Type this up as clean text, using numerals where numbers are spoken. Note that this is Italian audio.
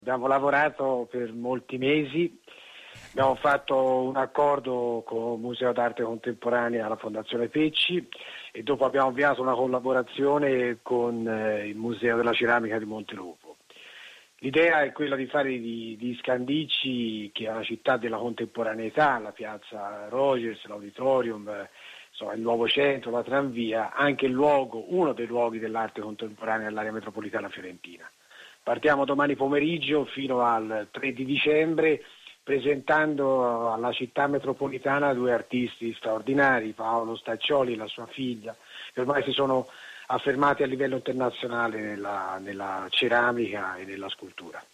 Abbiamo lavorato per molti mesi, abbiamo fatto un accordo con il Museo d'Arte Contemporanea e la Fondazione Pecci e dopo abbiamo avviato una collaborazione con il Museo della Ceramica di Montelupo. L'idea è quella di fare di Scandicci, che è una città della contemporaneità, la piazza Rogers, l'auditorium, insomma, il nuovo centro, la tranvia, anche il luogo, uno dei luoghi dell'arte contemporanea dell'area metropolitana fiorentina. Partiamo domani pomeriggio fino al 3 di dicembre presentando alla città metropolitana due artisti straordinari, Paolo Staccioli e la sua figlia, che ormai si sono affermati a livello internazionale nella ceramica e nella scultura.